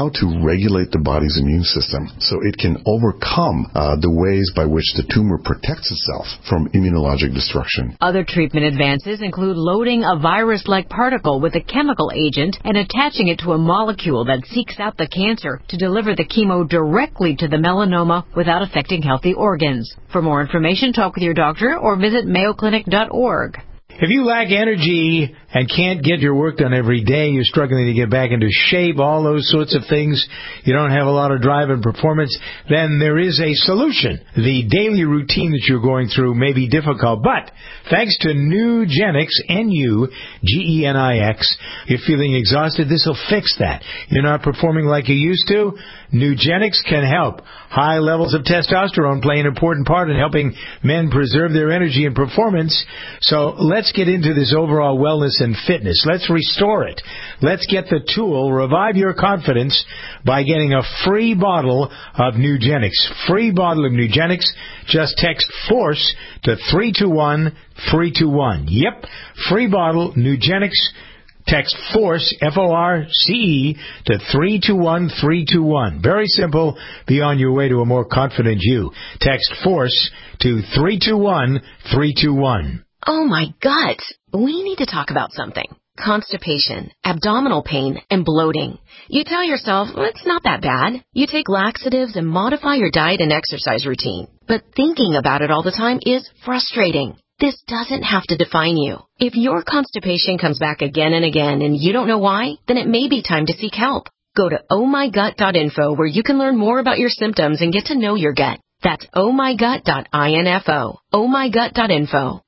how to regulate the body's immune system so it can overcome uh, the ways by which the tumor protects itself from immunologic destruction. Other treatment advances include loading a virus-like particle with a chemical agent and attaching it to a molecule that seeks out the cancer to deliver the chemo directly to the melanoma without affecting healthy organs. For more information, talk with your doctor or visit mayo clinic dot org. If you lack energy and can't get your work done every day, you're struggling to get back into shape, all those sorts of things, you don't have a lot of drive and performance, then there is a solution. The daily routine that you're going through may be difficult, but thanks to Nugenix, N U G E N I X, you're feeling exhausted, this will fix that. You're not performing like you used to? Nugenix can help. High levels of testosterone play an important part in helping men preserve their energy and performance. So let's get into this overall wellness and fitness. Let's restore it. Let's get the tool, revive your confidence, by getting a free bottle of Nugenix. Free bottle of Nugenix. Just text FORCE to three two one three two one. Yep, free bottle, Nugenix. Text FORCE, F O R C E, to three two one three two one. Very simple. Be on your way to a more confident you. Text FORCE to three two one three two one. Oh, my gut. We need to talk about something. Constipation, abdominal pain, and bloating. You tell yourself, well, it's not that bad. You take laxatives and modify your diet and exercise routine. But thinking about it all the time is frustrating. This doesn't have to define you. If your constipation comes back again and again and you don't know why, then it may be time to seek help. Go to oh my gut dot info where you can learn more about your symptoms and get to know your gut. That's oh my gut dot info. oh my gut dot info.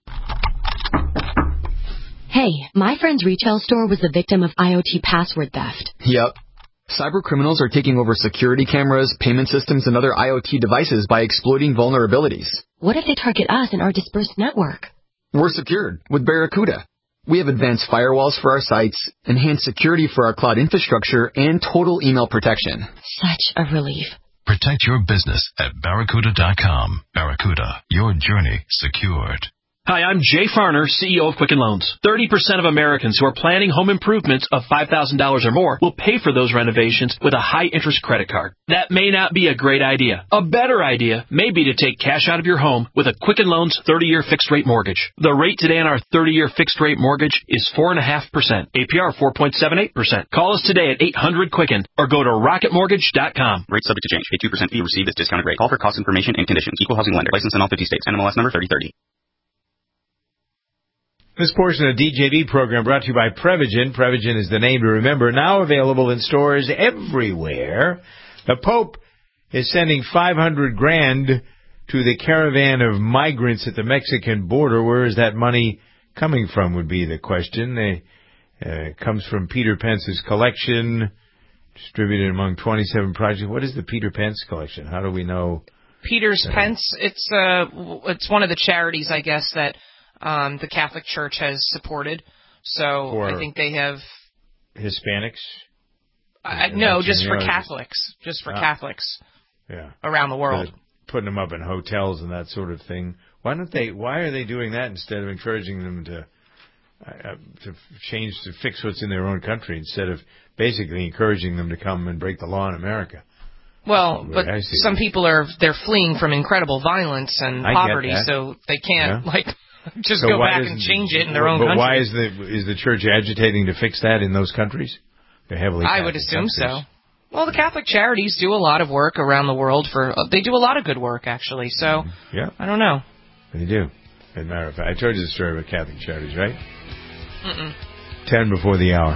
Hey, my friend's retail store was the victim of IoT password theft. Yep. Cyber criminals are taking over security cameras, payment systems, and other IoT devices by exploiting vulnerabilities. What if they target us and our dispersed network? We're secured with Barracuda. We have advanced firewalls for our sites, enhanced security for our cloud infrastructure, and total email protection. Such a relief. Protect your business at barracuda dot com. Barracuda, your journey secured. Hi, I'm Jay Farner, C E O of Quicken Loans. thirty percent of Americans who are planning home improvements of five thousand dollars or more will pay for those renovations with a high-interest credit card. That may not be a great idea. A better idea may be to take cash out of your home with a Quicken Loans thirty-year fixed-rate mortgage. The rate today on our thirty-year fixed-rate mortgage is four point five percent. A P R four point seven eight percent. Call us today at eight hundred Quicken or go to rocket mortgage dot com. Rate subject to change. A two percent fee received as discounted rate. Call for cost information and conditions. Equal housing lender. License in all fifty states. N M L S number thirty thirty. This portion of the D J V program brought to you by Prevagen. Prevagen is the name to remember. Now available in stores everywhere. The Pope is sending five hundred grand to the caravan of migrants at the Mexican border. Where is that money coming from would be the question. It uh, comes from Peter Pence's collection, distributed among twenty-seven projects. What is the Peter Pence collection? How do we know? Peter's uh, Pence. It's uh, it's one of the charities, I guess, that Um, the Catholic Church has supported, so I think they have Hispanics. Uh, no, just for Catholics, just for ah, Catholics. Yeah, around the world, putting them up in hotels and that sort of thing. Why don't they? Why are they doing that instead of encouraging them to uh, to change to fix what's in their own country instead of basically encouraging them to come and break the law in America? Well, but some people are they're fleeing from incredible violence and I poverty, so they can't yeah. like. Just so go back and change it in their own but country. But why is the is the church agitating to fix that in those countries? They're heavily I would assume countries. so. Well, the Catholic charities do a lot of work around the world. For uh, they do a lot of good work, actually. So mm-hmm. yeah, I don't know. They do. As a matter of fact, I told you the story about Catholic charities, right? Mm-mm. Ten before the hour.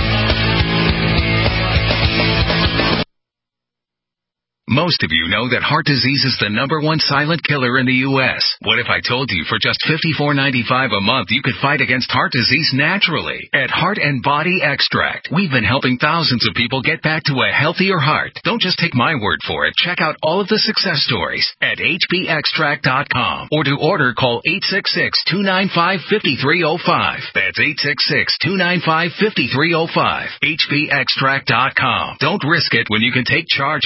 Most of you know that heart disease is the number one silent killer in the U S What if I told you for just fifty-four ninety-five a month you could fight against heart disease naturally? At Heart and Body Extract, we've been helping thousands of people get back to a healthier heart. Don't just take my word for it. Check out all of the success stories at H B extract dot com. Or to order, call eight six six, two nine five, five three zero five. That's eight six six, two nine five, five three zero five. H B extract dot com. Don't risk it when you can take charge of it.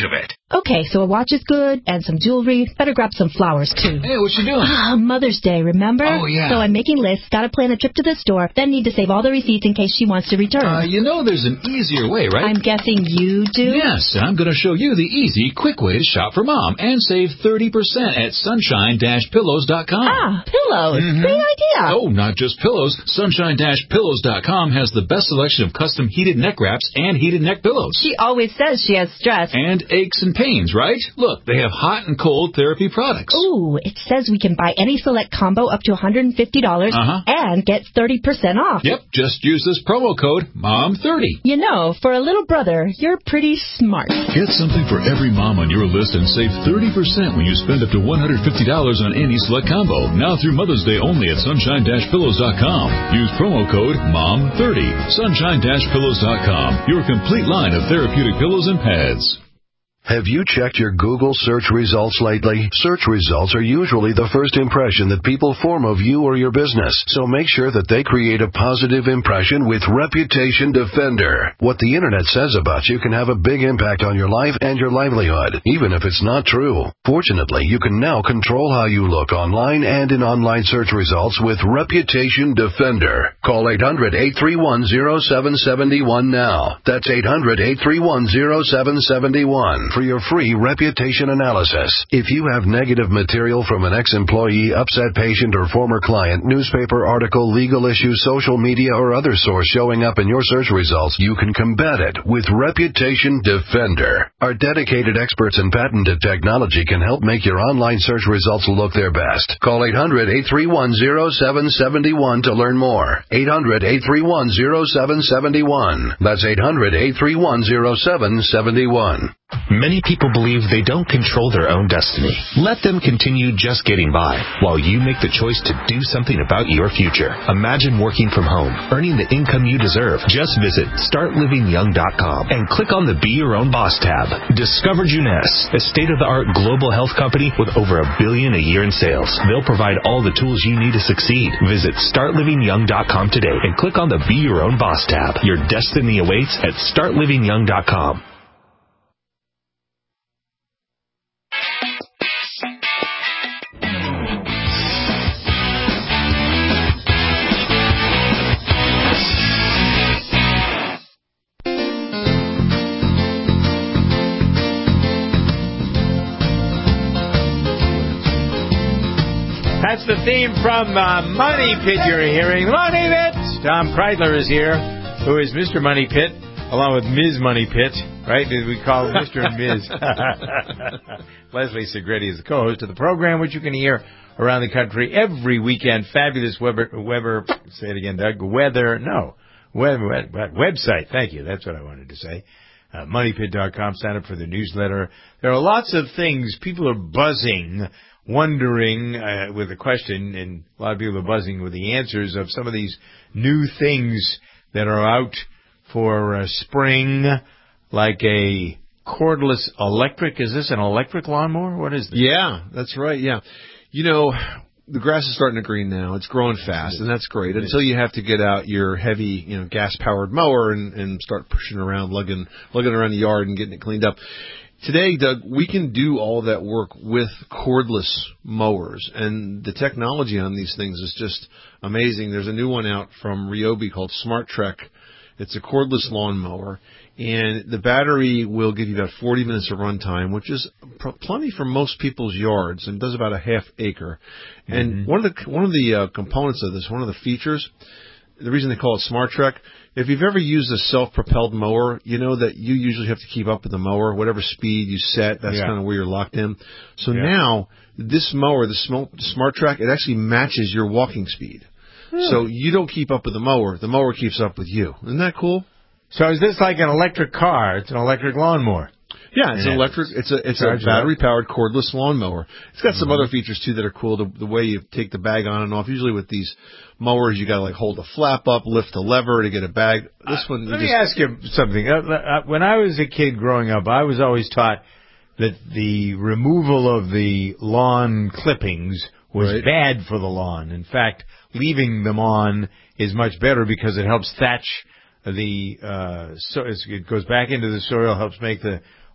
Okay, so a watch is good, and some jewelry. Better grab some flowers, too. Hey, what you doing? Ah, Mother's Day, remember? Oh, yeah. So I'm making lists, gotta plan a trip to the store, then need to save all the receipts in case she wants to return. Uh, you know there's an easier way, right? I'm guessing you do? Yes, and I'm going to show you the easy, quick way to shop for Mom and save thirty percent at sunshine dash pillows dot com. Ah, pillows. Mm-hmm. Great idea. Oh, not just pillows. sunshine dash pillows dot com has the best selection of custom heated neck wraps and heated neck pillows. She always says she has stress. And aches and pains, right? Look, they have hot and cold therapy products. Ooh, it says we can buy any select combo up to one hundred fifty dollars uh-huh. and get thirty percent off. Yep, just use this promo code mom thirty. You know, for a little brother, you're pretty smart. Get something for every mom on your list and save thirty percent when you spend up to one hundred fifty dollars on any select combo. Now through Mother's Day only at sunshine dash pillows dot com. Use promo code mom thirty. sunshine dash pillows dot com. Your complete line of therapeutic pillows and pads. Have you checked your Google search results lately? Search results are usually the first impression that people form of you or your business, so make sure that they create a positive impression with Reputation Defender. What the Internet says about you can have a big impact on your life and your livelihood, even if it's not true. Fortunately, you can now control how you look online and in online search results with Reputation Defender. Call eight hundred, eight three one, zero seven seven one now. That's eight hundred, eight three one, zero seven seven one. For your free reputation analysis. If you have negative material from an ex-employee, upset patient, or former client, newspaper article, legal issue, social media, or other source showing up in your search results, you can combat it with Reputation Defender. Our dedicated experts in patented technology can help make your online search results look their best. Call eight hundred, eight three one, zero seven seven one to learn more. eight hundred, eight three one, zero seven seven one. That's eight hundred, eight three one, zero seven seven one. Many people believe they don't control their own destiny. Let them continue just getting by while you make the choice to do something about your future. Imagine working from home, earning the income you deserve. Just visit start living young dot com and click on the Be Your Own Boss tab. Discover Juness, a state-of-the-art global health company with over a billion a year in sales. They'll provide all the tools you need to succeed. Visit start living young dot com today and click on the Be Your Own Boss tab. Your destiny awaits at start living young dot com. That's the theme from uh, Money Pit you're hearing. Money Pit! Tom Kreidler is here, who is Mister Money Pit, along with Miz Money Pit, right? We call Mister and Miz Leslie Segretti is the co-host of the program, which you can hear around the country every weekend. Fabulous Weber, Weber say it again, Doug, weather, no, web, web, website. Thank you. That's what I wanted to say. Uh, money pit dot com. Sign up for the newsletter. There are lots of things. People are buzzing, wondering uh, with the question, and a lot of people are buzzing with the answers of some of these new things that are out for uh, spring, like a cordless electric. Is this an electric lawnmower? What is this? Yeah, that's right. Yeah. You know, the grass is starting to green now. It's growing fast, and that's great. Until you have to get out your heavy, you know, gas-powered mower and, and start pushing around, lugging, lugging around the yard and getting it cleaned up. Today, Doug, we can do all that work with cordless mowers, and the technology on these things is just amazing. There's a new one out from Ryobi called Smart Trek. It's a cordless lawn mower, and the battery will give you about forty minutes of run time, which is pr- plenty for most people's yards, and does about a half acre. And mm-hmm. one of the one of the uh, components of this, one of the features, the reason they call it Smart Trek, if you've ever used a self-propelled mower, you know that you usually have to keep up with the mower. Whatever speed you set, that's yeah. kind of where you're locked in. So yeah. now, this mower, the Smart Trek, it actually matches your walking speed. Yeah. So you don't keep up with the mower. The mower keeps up with you. Isn't that cool? So is this like an electric car? It's an electric lawnmower. Yeah, it's an electric. It's a it's a battery-powered cordless lawnmower. It's got some mm-hmm. other features too that are cool. The, the way you take the bag on and off. Usually with these mowers, you got to like hold the flap up, lift the lever to get a bag. This one. Uh, let just, me ask you something. Uh, when I was a kid growing up, I was always taught that the removal of the lawn clippings was right. bad for the lawn. In fact, leaving them on is much better because it helps thatch the. Uh, so it goes back into the soil, helps make the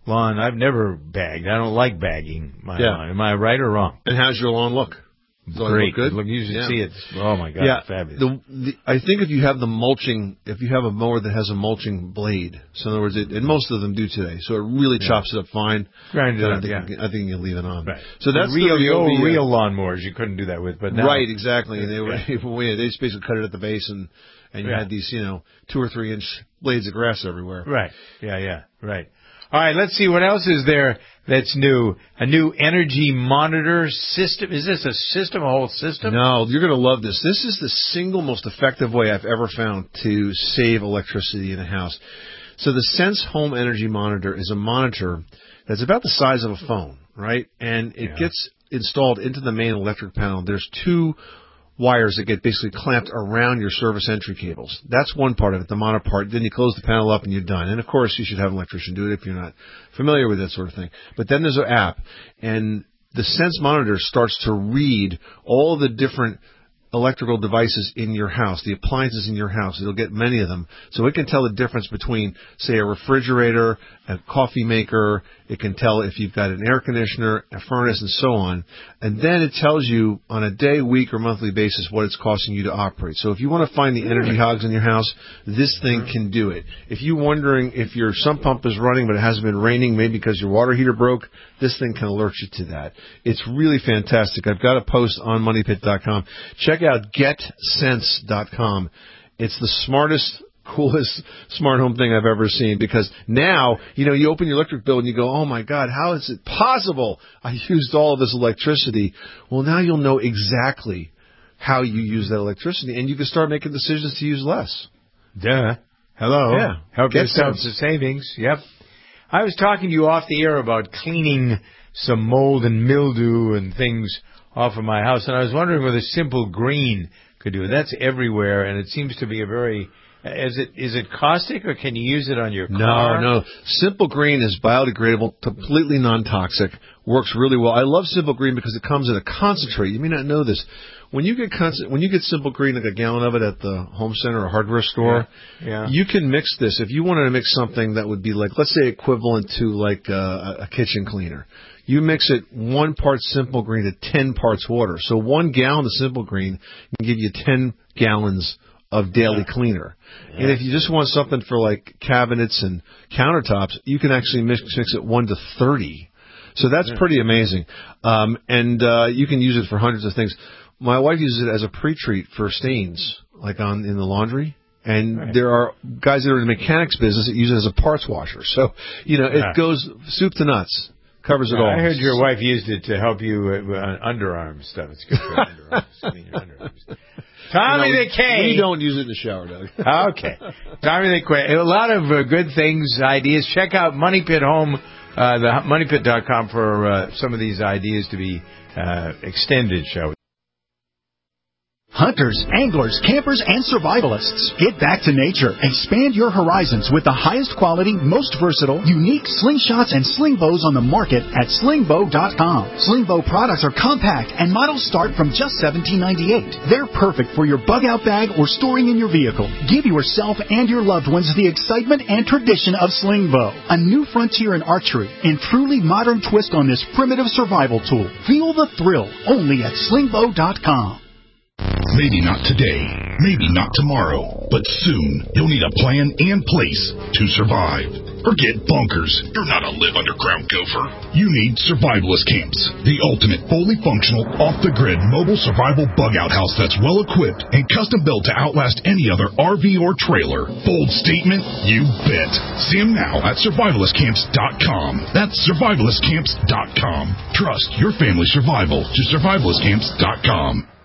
lawn. I've never bagged. I don't like bagging my Yeah. lawn. Am I right or wrong? And how's your lawn look? Does it Great. look good? Look, you should Yeah. see it. Oh my God, Yeah, fabulous. the, the, I think if you have the mulching, if you have a mower that has a mulching blade, so in other words, it, and most of them do today, so it really Yeah. chops it up fine. Grind it then I up, think yeah. you can, I think you can leave it on. Right. So that's the real, the the old Ryobi, uh, real lawnmowers. You couldn't do that with, but now, right, exactly. And they were Yeah. yeah, they just basically cut it at the base, and and you Yeah. had these, you know, two or three inch blades of grass everywhere. Right. Yeah, yeah, right. All right, let's see what else is there that's new. A new energy monitor system. Is this a system, a whole system? No, you're going to love this. This is the single most effective way I've ever found to save electricity in a house. So the Sense Home Energy Monitor is a monitor that's about the size of a phone, right? And it Yeah. gets installed into the main electric panel. There's two wires that get basically clamped around your service entry cables. That's one part of it, the monitor part. Then you close the panel up and you're done. And of course, you should have an electrician do it if you're not familiar with that sort of thing. But then there's an app, and the Sense Monitor starts to read all the different electrical devices in your house, the appliances in your house. It'll get many of them. So it can tell the difference between, say, a refrigerator, a coffee maker. It can tell if you've got an air conditioner, a furnace, and so on. And then it tells you on a day, week, or monthly basis what it's costing you to operate. So if you want to find the energy hogs in your house, this thing can do it. If you're wondering if your sump pump is running but it hasn't been raining, maybe because your water heater broke, this thing can alert you to that. It's really fantastic. I've got a post on money pit dot com. Check out get sense dot com. It's the smartest, coolest smart home thing I've ever seen, because now, you know, you open your electric bill and you go, oh my God, how is it possible I used all of this electricity? Well, now you'll know exactly how you use that electricity, and you can start making decisions to use less. Duh. Hello. Yeah. Help Get yourself Sense. to savings. Yep. I was talking to you off the air about cleaning some mold and mildew and things off of my house, and I was wondering whether Simple Green could do it. That's everywhere, and it seems to be a very... Is it is it caustic, or can you use it on your car? No, no. Simple Green is biodegradable, completely non-toxic, works really well. I love Simple Green because it comes in a concentrate. You may not know this. When you get concent- when you get Simple Green, like a gallon of it at the home center or hardware store, Yeah. Yeah. you can mix this. If you wanted to mix something that would be like, let's say, equivalent to like a, a kitchen cleaner, you mix it one part Simple Green to ten parts water. So one gallon of Simple Green can give you ten gallons of daily Yeah. cleaner. Yeah. And if you just want something for like cabinets and countertops, you can actually mix, mix it one to thirty. So that's Yeah. pretty amazing. Um, and uh, you can use it for hundreds of things. My wife uses it as a pre-treat for stains, like on in the laundry. And Right. there are guys that are in the mechanics business that use it as a parts washer. So, you know, Yeah. it goes soup to nuts. Covers it all. I heard your wife used it to help you uh, on underarm stuff. It's good for underarms. Clean your underarms. Tommy You know, the K. We don't use it in the shower, Doug. Okay. Tommy the K. A lot of uh, good things, ideas. Check out Money Pit Home, uh, the money pit dot com for uh, some of these ideas to be uh, extended, shall we? Hunters, anglers, campers, and survivalists. Get back to nature. Expand your horizons with the highest quality, most versatile, unique slingshots and sling bows on the market at sling bow dot com. Sling bow products are compact and models start from just seventeen ninety-eight. They're perfect for your bug out bag or storing in your vehicle. Give yourself and your loved ones the excitement and tradition of sling bow. A new frontier in archery and truly modern twist on this primitive survival tool. Feel the thrill only at sling bow dot com. Maybe not today, maybe not tomorrow, but soon you'll need a plan and place to survive. Forget bunkers. You're not a live underground gopher. You need Survivalist Camps, the ultimate fully functional, off-the-grid mobile survival bug-out house that's well-equipped and custom-built to outlast any other R V or trailer. Bold statement? You bet. See them now at survivalist camps dot com. That's survivalist camps dot com. Trust your family's survival to survivalist camps dot com.